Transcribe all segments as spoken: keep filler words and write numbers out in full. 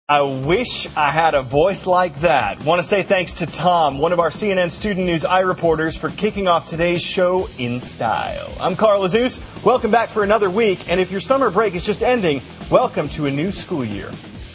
I wish I had a voice like that. Want to say thanks to Tom, one of our C N N Student News iReporters, for kicking off today's show in style. I'm Carl Azuz. Welcome back for another week. And if your summer break is just ending, welcome to a new school year.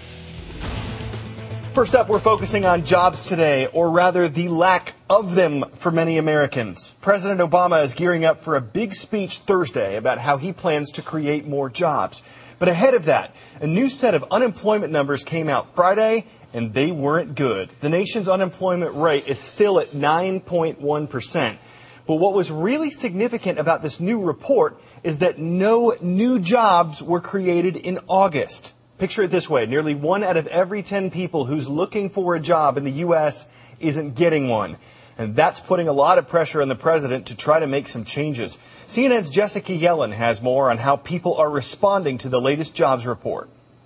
First up, we're focusing on jobs today, or rather the lack of them for many Americans. President Obama is gearing up for a big speech Thursday about how he plans to create more jobs. But ahead of that, a new set of unemployment numbers came out Friday, and they weren't good. The nation's unemployment rate is still at nine point one percent. But what was really significant about this new report is that no new jobs were created in August. Picture it this way. Nearly one out of every ten people who's looking for a job in the U S isn't getting one. And that's putting a lot of pressure on the president to try to make some changes. C N N's Jessica Yellen has more on how people are responding to the latest jobs report.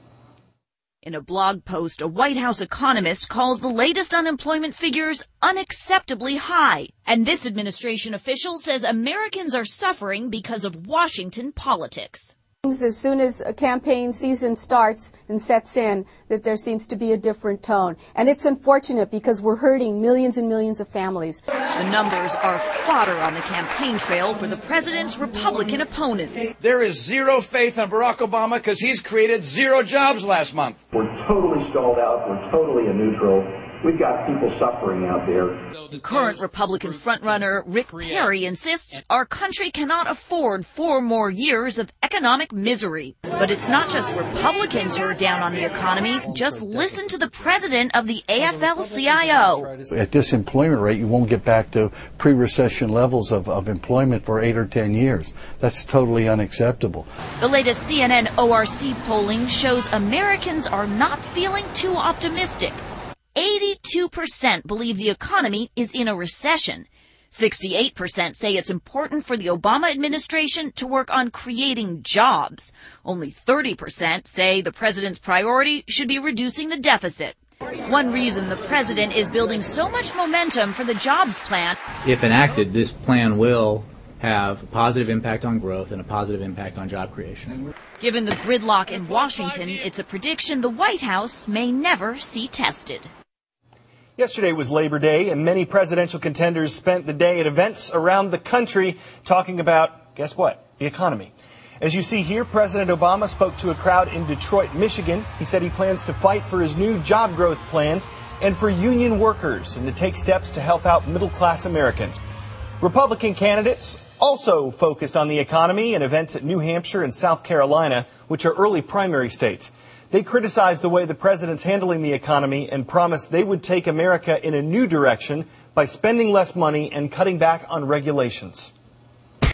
In a blog post, a White House economist calls the latest unemployment figures unacceptably high. And this administration official says Americans are suffering because of Washington politics. As soon as a campaign season starts and sets in, that there seems to be a different tone. And it's unfortunate because we're hurting millions and millions of families. The numbers are fodder on the campaign trail for the president's Republican opponents. There is zero faith in Barack Obama because he's created zero jobs last month. We're totally stalled out. We're totally in neutral. We've got people suffering out there. Current Republican frontrunner Rick Perry insists our country cannot afford four more years of economic misery. But it's not just Republicans who are down on the economy. Just listen to the president of the A F L C I O. At this employment rate, you won't get back to pre-recession levels of, of employment for eight or ten years. That's totally unacceptable. The latest C N N O R C polling shows Americans are not feeling too optimistic. eighty-two percent believe the economy is in a recession. sixty-eight percent say it's important for the Obama administration to work on creating jobs. Only thirty percent say the president's priority should be reducing the deficit. One reason the president is building so much momentum for the jobs plan. If enacted, this plan will have a positive impact on growth and a positive impact on job creation. Given the gridlock in Washington, it's a prediction the White House may never see tested. Yesterday was Labor Day, and many presidential contenders spent the day at events around the country talking about, guess what, the economy. As you see here, President Obama spoke to a crowd in Detroit, Michigan. He said he plans to fight for his new job growth plan and for union workers and to take steps to help out middle-class Americans. Republican candidates also focused on the economy in events at New Hampshire and South Carolina, which are early primary states. They criticized the way the president's handling the economy and promised they would take America in a new direction by spending less money and cutting back on regulations.